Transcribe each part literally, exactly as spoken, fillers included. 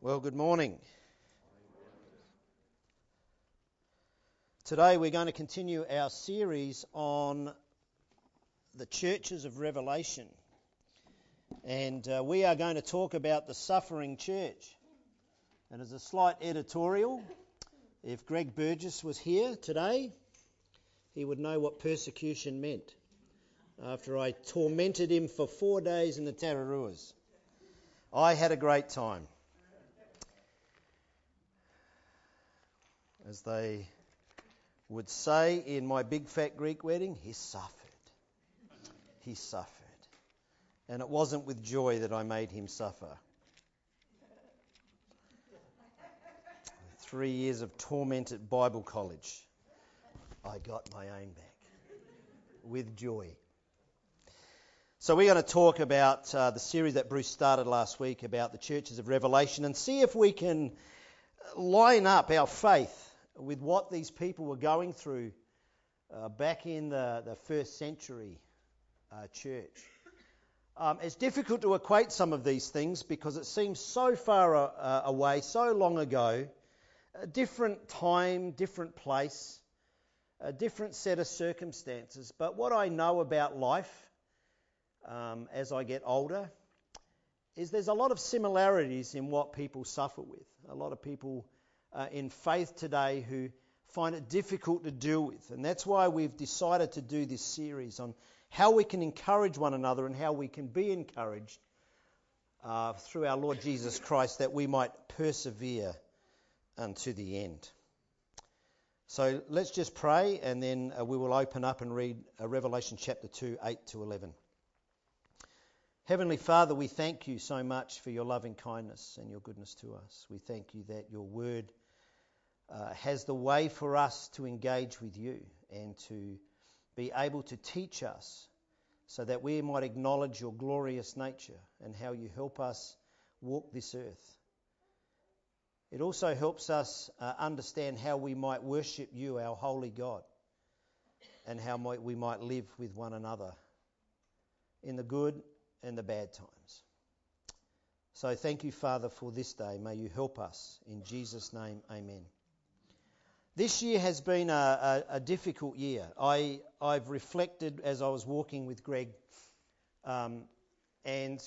Well, good morning. Today we're going to continue our series on the churches of Revelation. And uh, we are going to talk about the suffering church. And as a slight editorial, if Greg Burgess was here today, he would know what persecution meant after I tormented him for four days in the Tararuas. I had a great time. As they would say in my big fat Greek wedding, he suffered. He suffered. And it wasn't with joy that I made him suffer. Three years of torment at Bible college. I got my own back. With joy. So we're going to talk about uh, the series that Bruce started last week about the churches of Revelation and see if we can line up our faith with what these people were going through uh, back in the, the first century uh, church. Um, it's difficult to equate some of these things because it seems so far uh, away, so long ago, a different time, different place, a different set of circumstances. But what I know about life um, as I get older is there's a lot of similarities in what people suffer with. A lot of people Uh, in faith today who find it difficult to deal with. And that's why we've decided to do this series on how we can encourage one another and how we can be encouraged uh, through our Lord Jesus Christ that we might persevere unto the end. So let's just pray and then uh, we will open up and read uh, Revelation chapter two, eight to eleven. Heavenly Father, we thank you so much for your loving kindness and your goodness to us. We thank you that your word uh, has the way for us to engage with you and to be able to teach us so that we might acknowledge your glorious nature and how you help us walk this earth. It also helps us uh, understand how we might worship you, our holy God, and how might we might live with one another in the good and the bad times. So thank you, Father, for this day. May you help us. In Jesus' name, amen. This year has been a, a, a difficult year. I, I've reflected as I was walking with Greg, um, and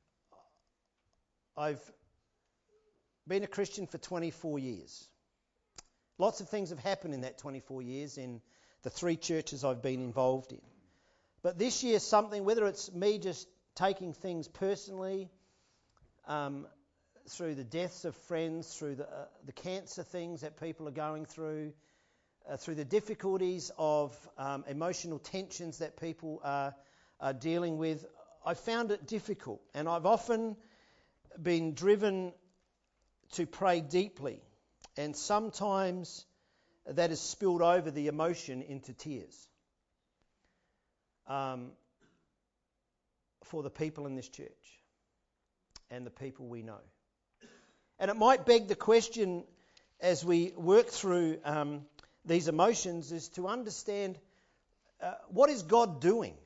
I've been a Christian for twenty-four years. Lots of things have happened in that twenty-four years in the three churches I've been involved in. But this year, something, whether it's me just taking things personally, um, through the deaths of friends, through the, uh, the cancer things that people are going through, uh, through the difficulties of um, emotional tensions that people are, are dealing with, I found it difficult. And I've often been driven to pray deeply. And sometimes that has spilled over the emotion into tears. Um, for the people in this church and the people we know. And it might beg the question as we work through um, these emotions is to understand uh, what is God doing?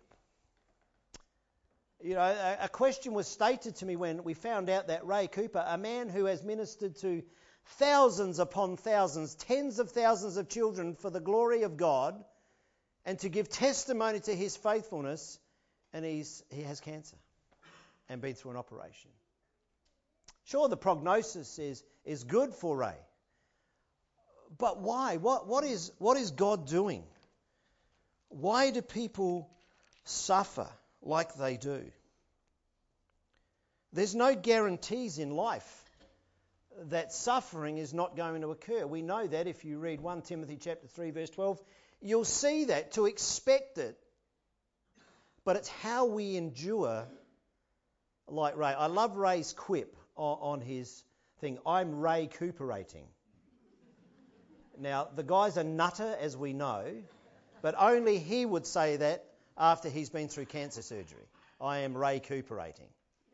You know, a, a question was stated to me when we found out that Ray Cooper, a man who has ministered to thousands upon thousands, tens of thousands of children for the glory of God and to give testimony to his faithfulness, and he's he has cancer and been through an operation. Sure, the prognosis is, is good for Ray. But why? What, what is what is God doing? Why do people suffer like they do? There's no guarantees in life that suffering is not going to occur. We know that if you read First Timothy chapter three, verse twelve, you'll see that, to expect it. But it's how we endure like Ray. I love Ray's quip on, on his thing. I'm Ray Cooperating. Now, the guy's a nutter, as we know, but only he would say that after he's been through cancer surgery. I am Ray Cooperating.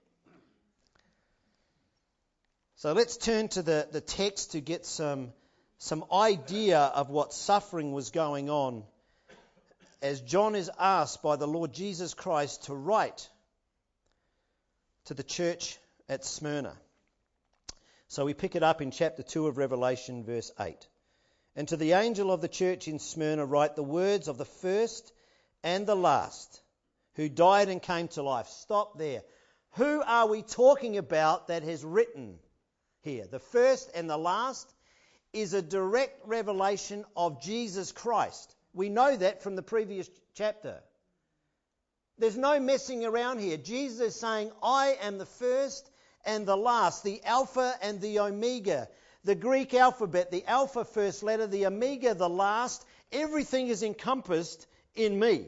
So let's turn to the, the text to get some, some idea of what suffering was going on as John is asked by the Lord Jesus Christ to write to the church at Smyrna. So we pick it up in chapter two of Revelation, verse eight. And to the angel of the church in Smyrna write the words of the first and the last, who died and came to life. Stop there. Who are we talking about that has written here? The first and the last is a direct revelation of Jesus Christ. We know that from the previous chapter. There's no messing around here. Jesus is saying, I am the first and the last, the Alpha and the Omega. The Greek alphabet, the Alpha first letter, the Omega the last, everything is encompassed in me.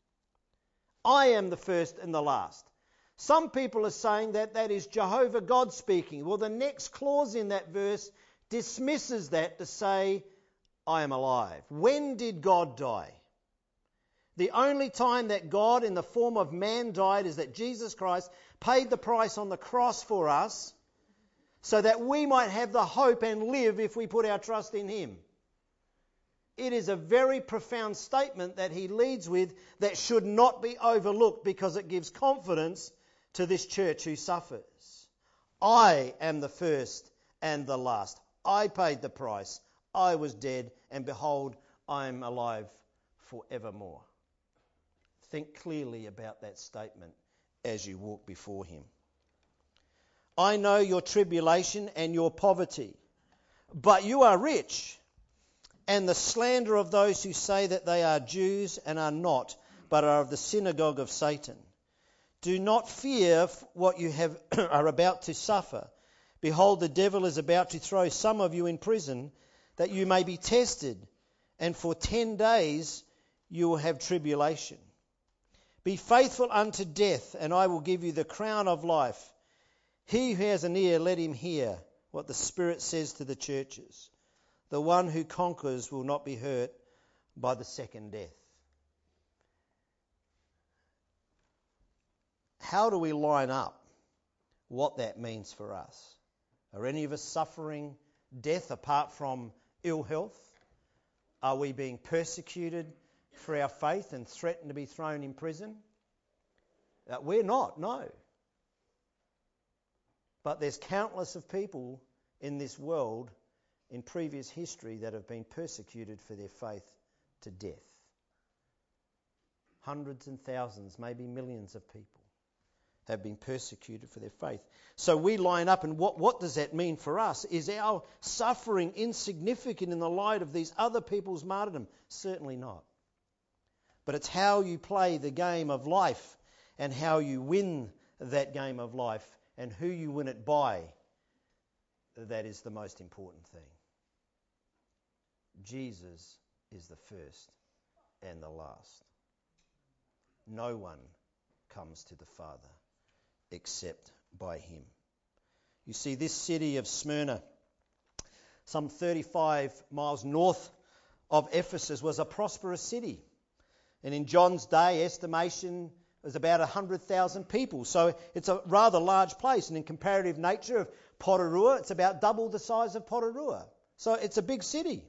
I am the first and the last. Some people are saying that that is Jehovah God speaking. Well, the next clause in that verse dismisses that to say, I am alive. When did God die? The only time that God in the form of man died is that Jesus Christ paid the price on the cross for us so that we might have the hope and live if we put our trust in him. It is a very profound statement that he leads with that should not be overlooked because it gives confidence to this church who suffers. I am the first and the last. I paid the price. I was dead, and behold, I am alive forevermore. Think clearly about that statement as you walk before him. I know your tribulation and your poverty, but you are rich, and the slander of those who say that they are Jews and are not, but are of the synagogue of Satan. Do not fear what you have are about to suffer. Behold, the devil is about to throw some of you in prison, that you may be tested, and for ten days you will have tribulation. Be faithful unto death, and I will give you the crown of life. He who has an ear, let him hear what the Spirit says to the churches. The one who conquers will not be hurt by the second death. How do we line up what that means for us? Are any of us suffering death apart from ill health? Are we being persecuted for our faith and threatened to be thrown in prison? Uh, we're not, no. But there's countless of people in this world in previous history that have been persecuted for their faith to death. Hundreds and thousands, maybe millions of people have been persecuted for their faith. So we line up, and what, what does that mean for us? Is our suffering insignificant in the light of these other people's martyrdom? Certainly not. But it's how you play the game of life and how you win that game of life and who you win it by that is the most important thing. Jesus is the first and the last. No one comes to the Father except by him. You see, this city of Smyrna, some thirty-five miles north of Ephesus, was a prosperous city. And in John's day, estimation was about one hundred thousand people. So it's a rather large place. And in comparative nature of Porirua, it's about double the size of Porirua. So it's a big city.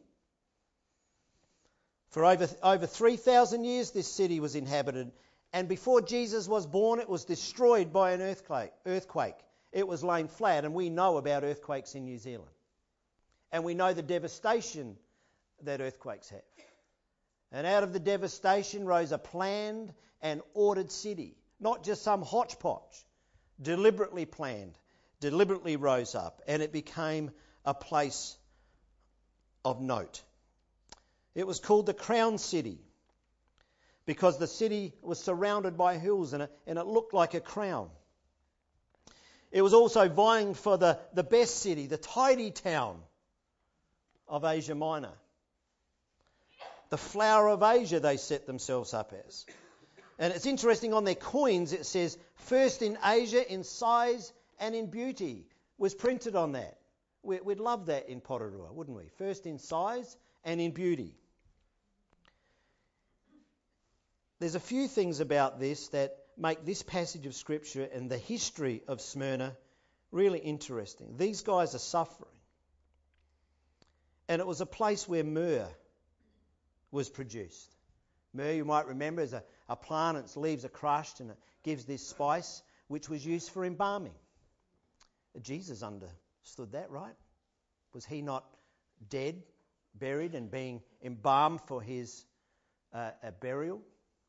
For over, over three thousand years, this city was inhabited. And before Jesus was born, it was destroyed by an earthquake. earthquake. It was laid flat, and we know about earthquakes in New Zealand. And we know the devastation that earthquakes have. And out of the devastation rose a planned and ordered city, not just some hodgepodge, deliberately planned, deliberately rose up, and it became a place of note. It was called the Crown City because the city was surrounded by hills and it, and it looked like a crown. It was also vying for the, the best city, the tidy town of Asia Minor. The flower of Asia they set themselves up as. And it's interesting, on their coins it says, first in Asia in size and in beauty, was printed on that. We'd love that in Porirua, wouldn't we? First in size and in beauty. There's a few things about this that make this passage of Scripture and the history of Smyrna really interesting. These guys are suffering. And it was a place where myrrh was produced. Myrrh, you might remember, is a, a plant. Its leaves are crushed and it gives this spice which was used for embalming. Jesus under, Stood that right? Was he not dead, buried, and being embalmed for his uh, a burial?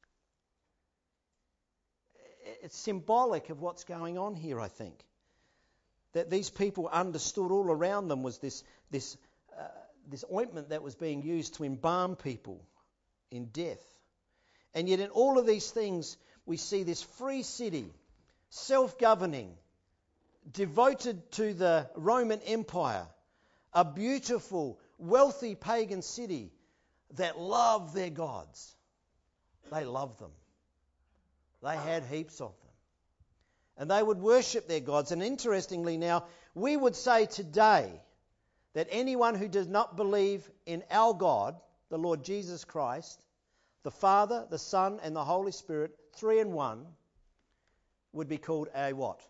It's symbolic of what's going on here, I think. That these people understood all around them was this this uh, this ointment that was being used to embalm people in death. And yet in all of these things, we see this free city, self-governing, devoted to the Roman Empire, a beautiful, wealthy pagan city that loved their gods. They loved them. They had heaps of them. And they would worship their gods. And interestingly now, we would say today that anyone who does not believe in our God, the Lord Jesus Christ, the Father, the Son, and the Holy Spirit, three in one, would be called a what?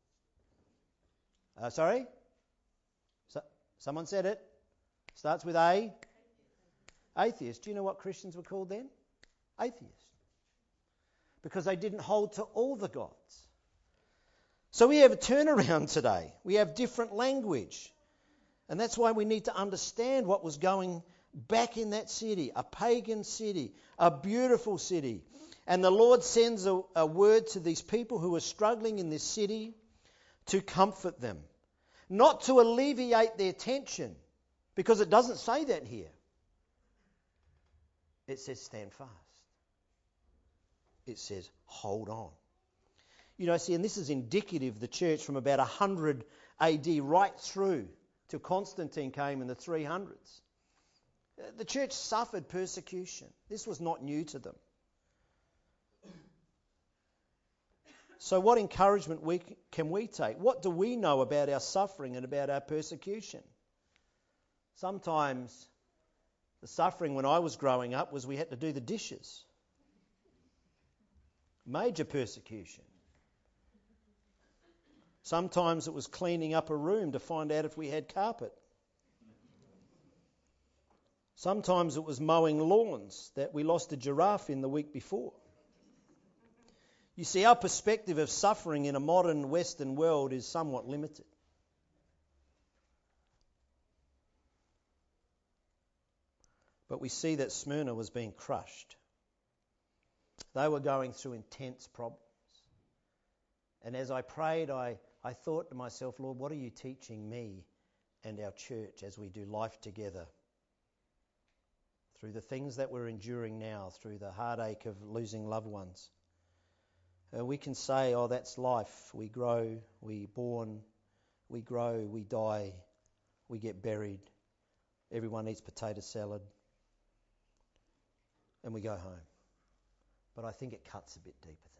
Uh, sorry? So, someone said it. Starts with A. Atheist. Do you know what Christians were called then? Atheists. Because they didn't hold to all the gods. So we have a turnaround today. We have different language. And that's why we need to understand what was going back in that city, a pagan city, a beautiful city. And the Lord sends a, a word to these people who are struggling in this city to comfort them, not to alleviate their tension, because it doesn't say that here. It says stand fast. It says hold on. You know, see, and this is indicative of the church from about one hundred A D right through till Constantine came in the three hundreds. The church suffered persecution. This was not new to them. So what encouragement we, can we take? What do we know about our suffering and about our persecution? Sometimes the suffering when I was growing up was we had to do the dishes. Major persecution. Sometimes it was cleaning up a room to find out if we had carpet. Sometimes it was mowing lawns that we lost a giraffe in the week before. You see, our perspective of suffering in a modern Western world is somewhat limited. But we see that Smyrna was being crushed. They were going through intense problems. And as I prayed, I, I thought to myself, Lord, what are you teaching me and our church as we do life together? Through the things that we're enduring now, through the heartache of losing loved ones. Uh, we can say, oh, that's life. We grow, we born, we grow, we die, we get buried. Everyone eats potato salad. And we go home. But I think it cuts a bit deeper than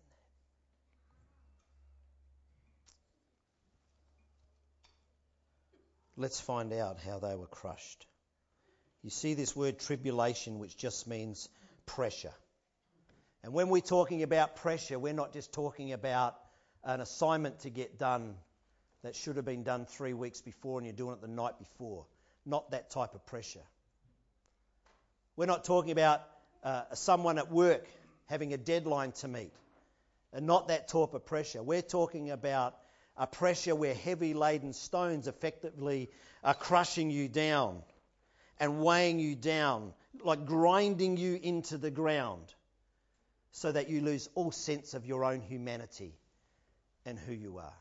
that. Let's find out how they were crushed. You see this word tribulation, which just means pressure. And when we're talking about pressure, we're not just talking about an assignment to get done that should have been done three weeks before and you're doing it the night before. Not that type of pressure. We're not talking about uh, someone at work having a deadline to meet. And not that type of pressure. We're talking about a pressure where heavy laden stones effectively are crushing you down and weighing you down, like grinding you into the ground so that you lose all sense of your own humanity and who you are.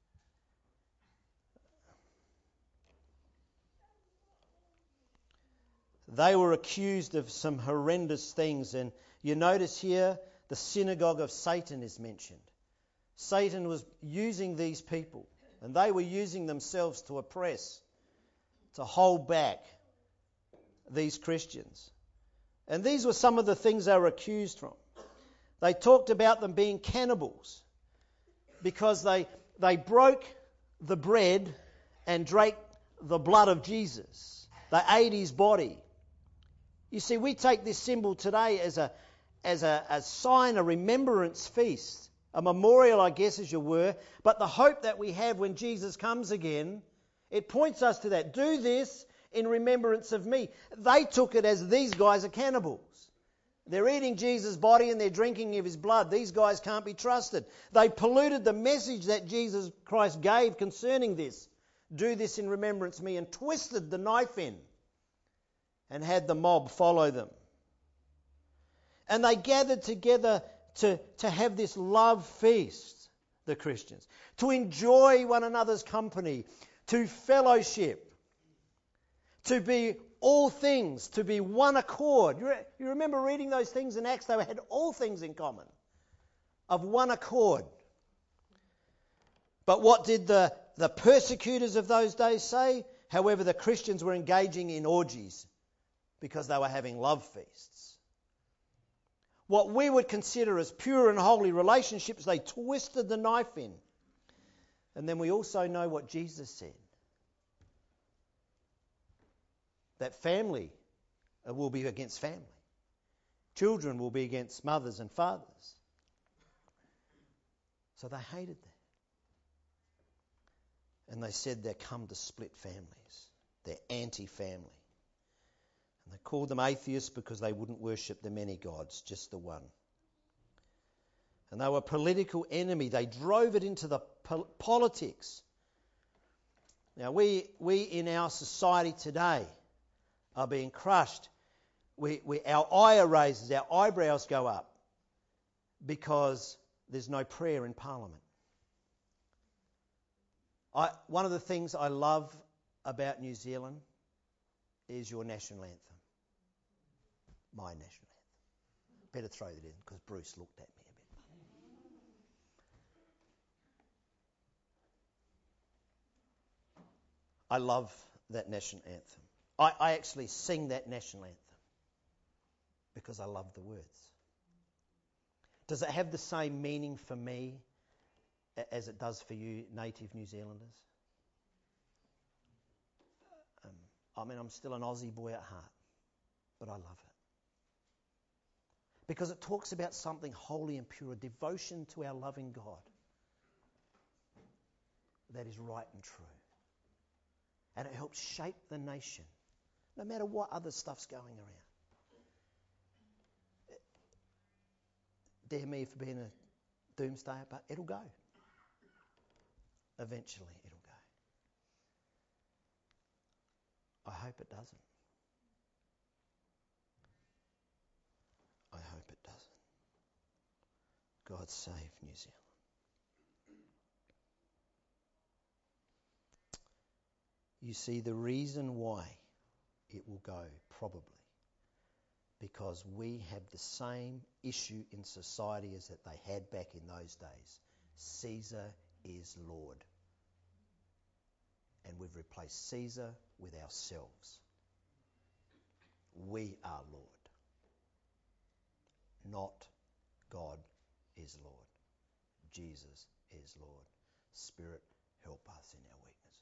They were accused of some horrendous things, and you notice here the synagogue of Satan is mentioned. Satan was using these people, and they were using themselves to oppress, to hold back these Christians. And these were some of the things they were accused from. They talked about them being cannibals because they they broke the bread and drank the blood of Jesus. They ate his body. You see, we take this symbol today as a as a, a sign, a remembrance feast, a memorial, I guess, as you were. But the hope that we have when Jesus comes again, it points us to that. Do this in remembrance of me. They took it as these guys are cannibals. They're eating Jesus' body and they're drinking of his blood. These guys can't be trusted. They polluted the message that Jesus Christ gave concerning this. Do this in remembrance of me, and twisted the knife in and had the mob follow them. And they gathered together to, to have this love feast, the Christians, to enjoy one another's company, to fellowship, to be all things, to be one accord. You, re- you remember reading those things in Acts? They had all things in common, of one accord. But what did the, the persecutors of those days say? However, the Christians were engaging in orgies because they were having love feasts. What we would consider as pure and holy relationships, they twisted the knife in. And then we also know what Jesus said. That family will be against family. Children will be against mothers and fathers. So they hated that. And they said they're come to split families. They're anti-family. And they called them atheists because they wouldn't worship the many gods, just the one. And they were a political enemy. They drove it into the po- politics. Now we, we in our society today are being crushed. We, we, our ire raises, our eyebrows go up because there's no prayer in Parliament. I, one of the things I love about New Zealand is your national anthem. My national anthem. Better throw that in because Bruce looked at me a bit. I love that national anthem. I, I actually sing that national anthem because I love the words. Does it have the same meaning for me as it does for you native New Zealanders? Um, I mean, I'm still an Aussie boy at heart, but I love it. Because it talks about something holy and pure, a devotion to our loving God that is right and true. And it helps shape the nation, no matter what other stuff's going around. Dare me for being a doomsdayer, but it'll go. Eventually it'll go. I hope it doesn't. I hope it doesn't. God save New Zealand. You see, the reason why it will go, probably, because we have the same issue in society as that they had back in those days. Caesar is Lord. And we've replaced Caesar with ourselves. We are Lord. Not God is Lord. Jesus is Lord. Spirit, help us in our weaknesses.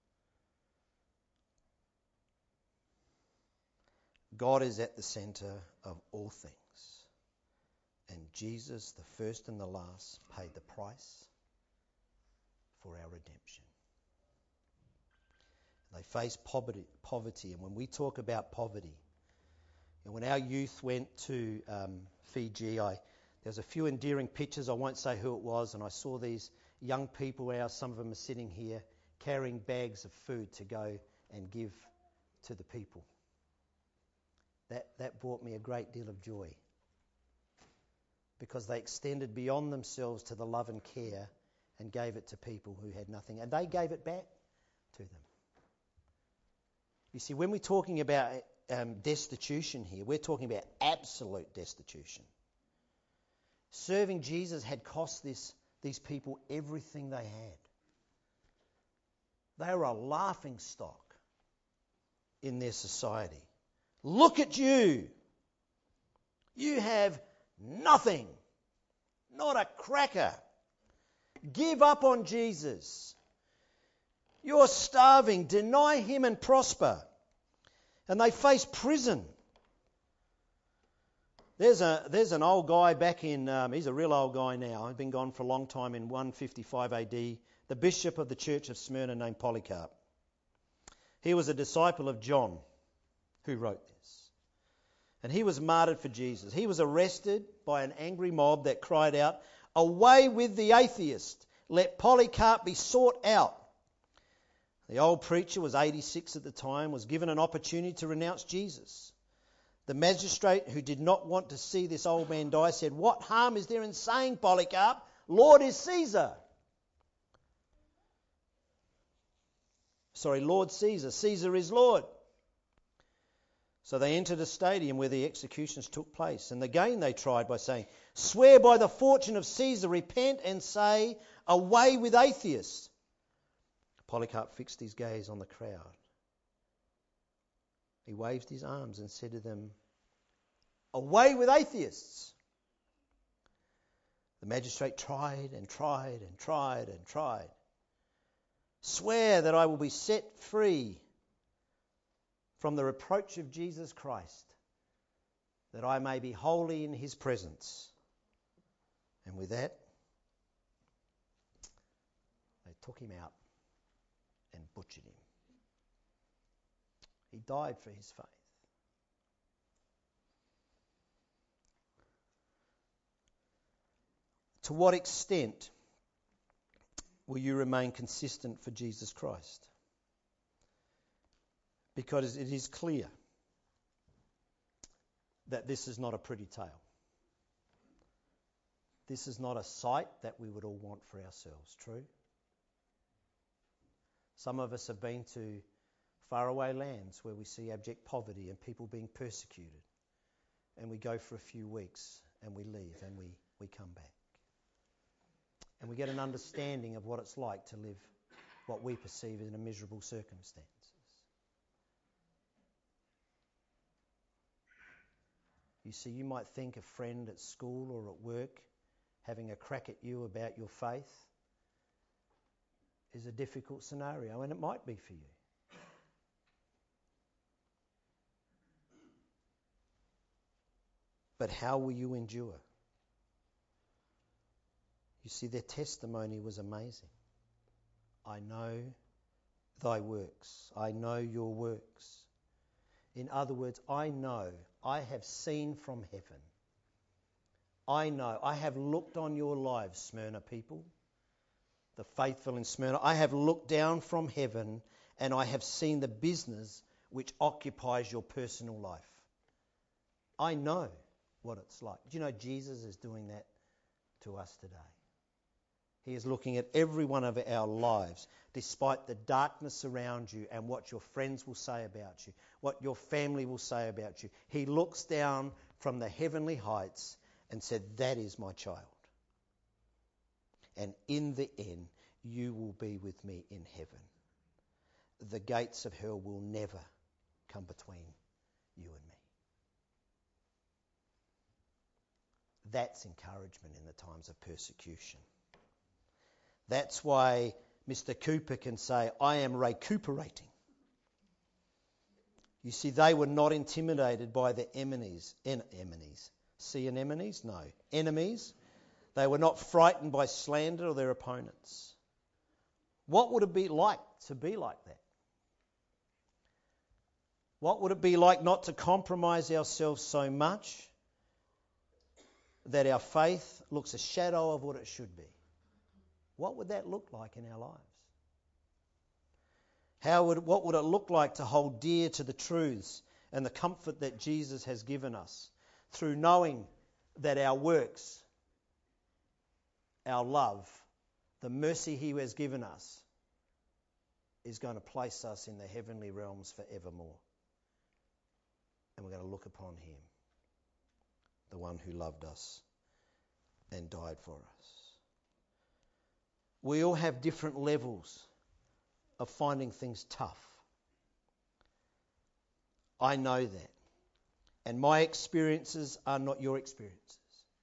God is at the centre of all things. And Jesus, the first and the last, paid the price for our redemption. They face poverty, poverty. And when we talk about poverty, and when our youth went to um, Fiji, I, there was a few endearing pictures. I won't say who it was. And I saw these young people, out, some of them are sitting here, carrying bags of food to go and give to the people. That, that brought me a great deal of joy. Because they extended beyond themselves to the love and care and gave it to people who had nothing. And they gave it back to them. You see, when we're talking about um, destitution here, we're talking about absolute destitution. Serving Jesus had cost this, these people everything they had. They were a laughing stock in their society. Look at you. You have nothing. Not a cracker. Give up on Jesus. You're starving. Deny him and prosper. And they face prison. There's a there's an old guy back in, um, he's a real old guy now. He's been gone for a long time, in one fifty-five A D, the bishop of the church of Smyrna named Polycarp. He was a disciple of John who wrote this. And he was martyred for Jesus. He was arrested by an angry mob that cried out, "Away with the atheist! Let Polycarp be sought out." The old preacher was eighty-six at the time, was given an opportunity to renounce Jesus. The magistrate, who did not want to see this old man die, said, "What harm is there in saying, Polycarp, Lord is Caesar?" Sorry, Lord Caesar. Caesar is Lord. So they entered a stadium where the executions took place. And again they tried by saying, "Swear by the fortune of Caesar, repent and say, away with atheists." Polycarp fixed his gaze on the crowd. He waved his arms and said to them, "Away with atheists." The magistrate tried and tried and tried and tried. "Swear that I will be set free from the reproach of Jesus Christ, that I may be holy in his presence." And with that, they took him out and butchered him. He died for his faith. To what extent will you remain consistent for Jesus Christ? Because it is clear that this is not a pretty tale. This is not a sight that we would all want for ourselves, true? Some of us have been to faraway lands where we see abject poverty and people being persecuted. And we go for a few weeks and we leave and we, we come back. And we get an understanding of what it's like to live what we perceive as a miserable circumstances. You see, you might think a friend at school or at work having a crack at you about your faith is a difficult scenario, and it might be for you. But how will you endure? You see, their testimony was amazing. "I know thy works. I know your works." In other words, I know, I have seen from heaven. I know, I have looked on your lives, Smyrna people, the faithful in Smyrna. I have looked down from heaven and I have seen the business which occupies your personal life. I know what it's like. Do you know Jesus is doing that to us today? He is looking at every one of our lives, despite the darkness around you and what your friends will say about you, what your family will say about you. He looks down from the heavenly heights and said, "That is my child. And in the end, you will be with me in heaven. The gates of hell will never come between you and me." That's encouragement in the times of persecution. That's why Mister Cooper can say, "I am recuperating." You see, they were not intimidated by the enemies. En- enemies. Sea anemones? No. Enemies. They were not frightened by slander or their opponents. What would it be like to be like that? What would it be like not to compromise ourselves so much that our faith looks a shadow of what it should be? What would that look like in our lives? How would, what would it look like to hold dear to the truths and the comfort that Jesus has given us through knowing that our works, our love, the mercy he has given us is going to place us in the heavenly realms forevermore. And we're going to look upon him, the one who loved us and died for us. We all have different levels of finding things tough. I know that. And my experiences are not your experiences.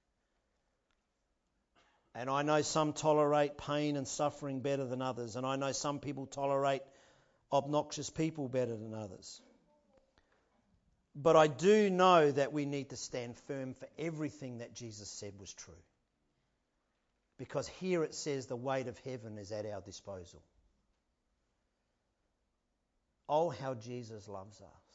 And I know some tolerate pain and suffering better than others. And I know some people tolerate obnoxious people better than others. But I do know that we need to stand firm for everything that Jesus said was true. Because here it says the weight of heaven is at our disposal. Oh, how Jesus loves us.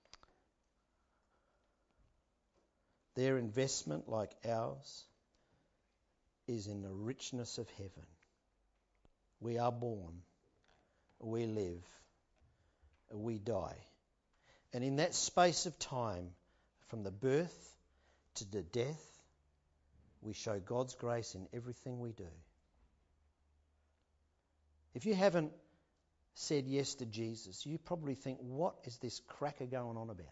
Their investment, like ours, is in the richness of heaven. We are born, we live, we die. And in that space of time, from the birth to the death, we show God's grace in everything we do. If you haven't said yes to Jesus, you probably think, what is this cracker going on about?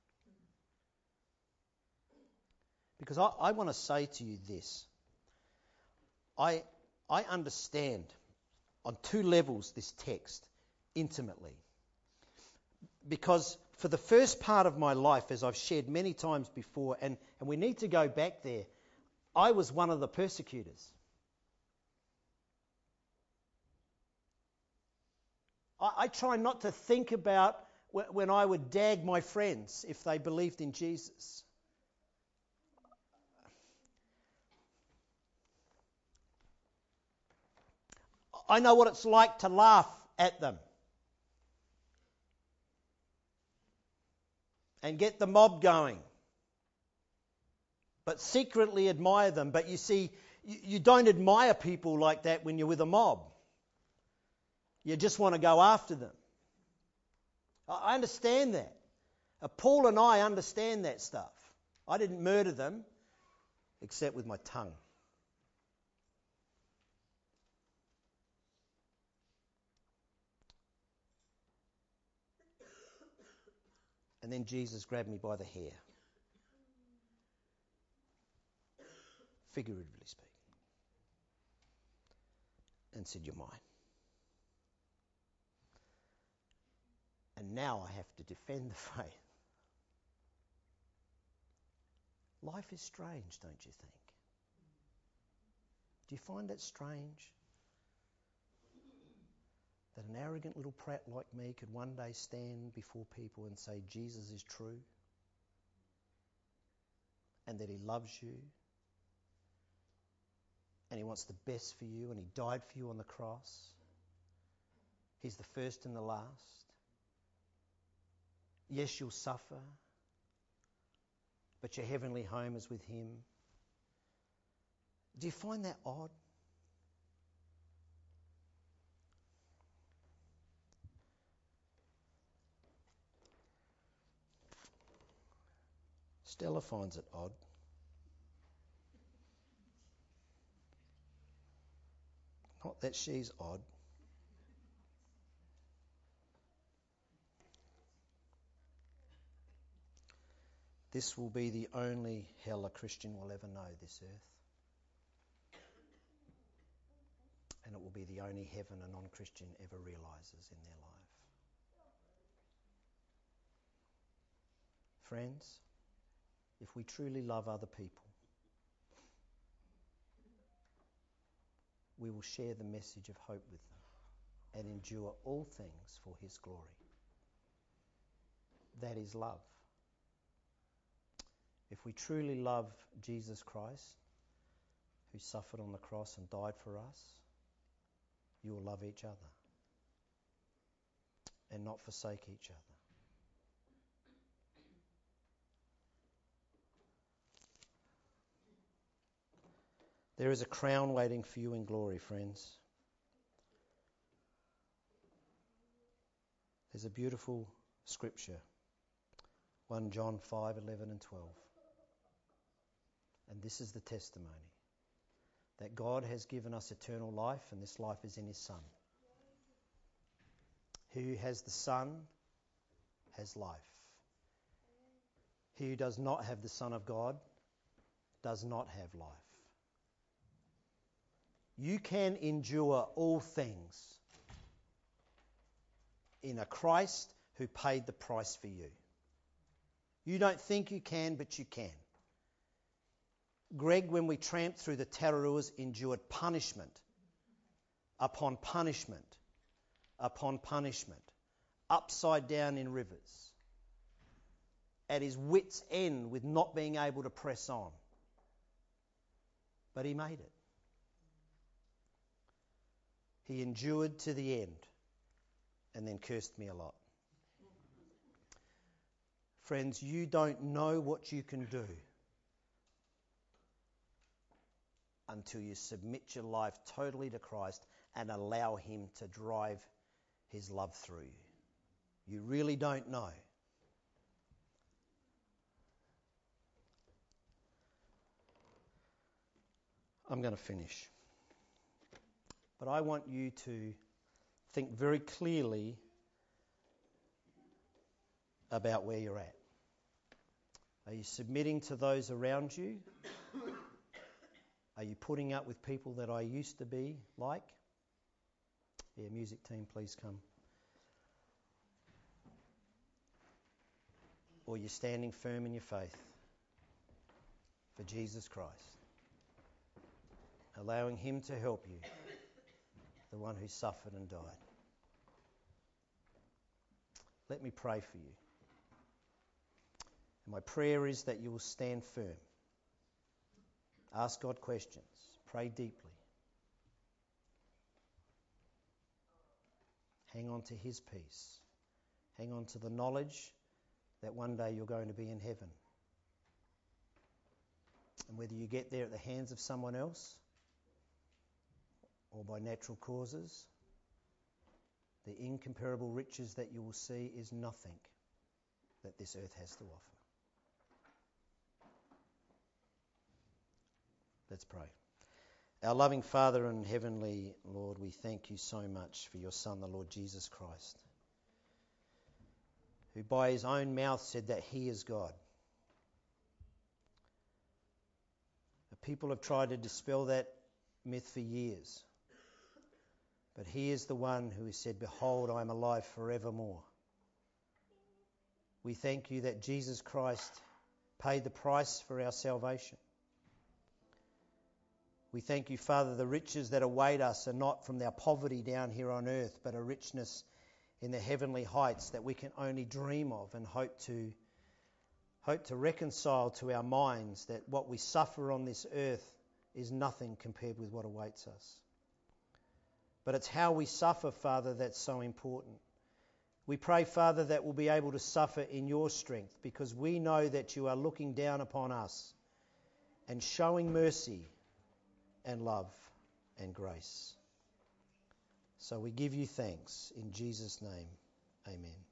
Because I, I want to say to you this. I, I understand on two levels this text intimately. Because for the first part of my life, as I've shared many times before, and, and we need to go back there, I was one of the persecutors. I, I try not to think about wh- when I would dag my friends if they believed in Jesus. I know what it's like to laugh at them and get the mob going, but secretly admire them. But you see, you, you don't admire people like that when you're with a mob. You just want to go after them. I understand that. Uh, Paul and I understand that stuff. I didn't murder them, except with my tongue. And then Jesus grabbed me by the hair, figuratively speaking, and said, "You're mine." And now I have to defend the faith. Life is strange, don't you think? Do you find that strange? That an arrogant little prat like me could one day stand before people and say Jesus is true, and that he loves you, and he wants the best for you, and he died for you on the cross. He's the first and the last. Yes, you'll suffer, but your heavenly home is with him. Do you find that odd? Stella finds it odd. Not that she's odd. This will be the only hell a Christian will ever know, this earth. And it will be the only heaven a non-Christian ever realises in their life. Friends, if we truly love other people, we will share the message of hope with them and endure all things for his glory. That is love. If we truly love Jesus Christ, who suffered on the cross and died for us, you will love each other and not forsake each other. There is a crown waiting for you in glory, friends. There's a beautiful scripture, First John five, eleven and twelve. And this is the testimony, that God has given us eternal life, and this life is in his Son. He who has the Son has life. He who does not have the Son of God does not have life. You can endure all things in a Christ who paid the price for you. You don't think you can, but you can. Greg, when we tramped through the Tararuas, endured punishment upon punishment upon punishment, upside down in rivers, at his wit's end with not being able to press on. But he made it. He endured to the end and then cursed me a lot. Friends, you don't know what you can do until you submit your life totally to Christ and allow him to drive his love through you. You really don't know. I'm going to finish. But I want you to think very clearly about where you're at. Are you submitting to those around you? Are you putting up with people that I used to be like? Yeah, music team, please come. Or you're standing firm in your faith for Jesus Christ, allowing him to help you, the one who suffered and died. Let me pray for you. And my prayer is that you will stand firm. Ask God questions. Pray deeply. Hang on to his peace. Hang on to the knowledge that one day you're going to be in heaven. And whether you get there at the hands of someone else or by natural causes, the incomparable riches that you will see is nothing that this earth has to offer. Let's pray. Our loving Father and Heavenly Lord, we thank you so much for your Son, the Lord Jesus Christ, who by his own mouth said that he is God. The people have tried to dispel that myth for years, but he is the one who has said, "Behold, I am alive forevermore." We thank you that Jesus Christ paid the price for our salvation. We thank you, Father, the riches that await us are not from our poverty down here on earth, but a richness in the heavenly heights that we can only dream of and hope to hope to reconcile to our minds, that what we suffer on this earth is nothing compared with what awaits us. But it's how we suffer, Father, that's so important. We pray, Father, that we'll be able to suffer in your strength, because we know that you are looking down upon us and showing mercy and love and grace. So we give you thanks in Jesus' name. Amen.